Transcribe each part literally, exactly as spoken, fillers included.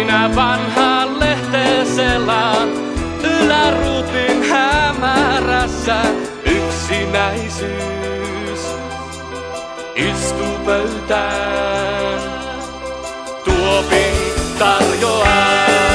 minä vanhaan lehteen selaan, yläruutin hämärässä yksinäisyys istuu pöytään. Tuopin tarjoaa.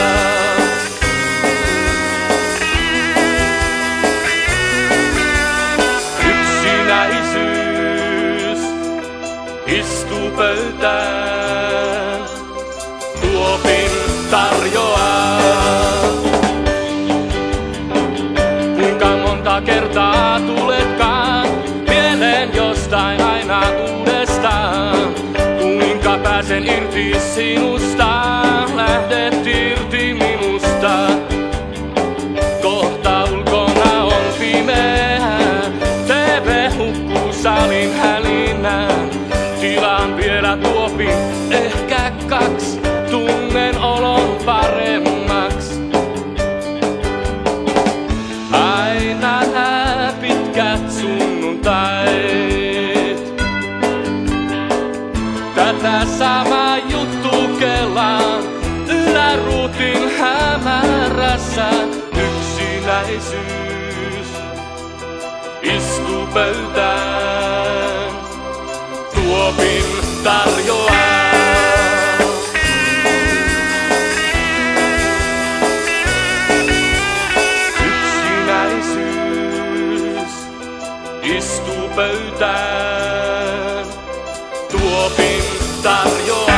Yksinäisyys istuu pöytään. Tuopin tarjoaa. Kuinka monta kertaa tuletkaan mieleen jostain aina uudestaan? Kuinka pääsen irti sinusta, lähdet irti minusta? Kohta ulkona on pimeää, T V hukkuu salin hälinään. Tilaan vielä tuopin, ehkä kaksi, tunnen olon paremmaks. Aina nää pitkät sunnuntait, tätä samaa juttu kelaan, yläruutin hämärässä yksinäisyys istuu pöytään. Tuopin tarjoaa. Yksinäisyys istuu pöytään. Tuopin tarjoaa.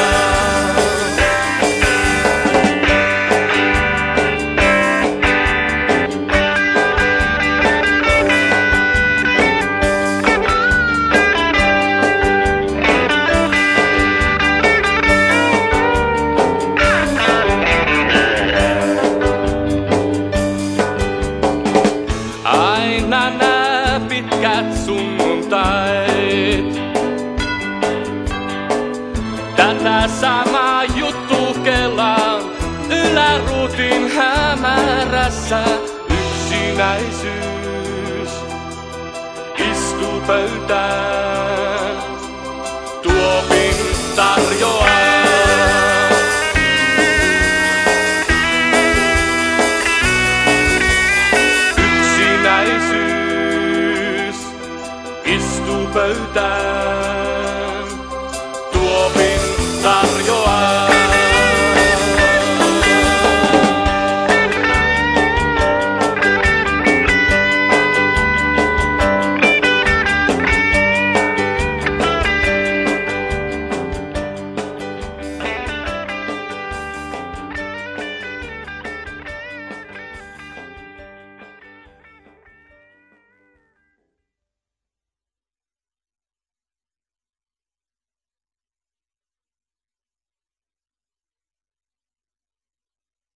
Aina nää pitkät sunnuntait, tätä samaa juttu kelaan, yläruutin hämärässä yksinäisyys istuu pöytään.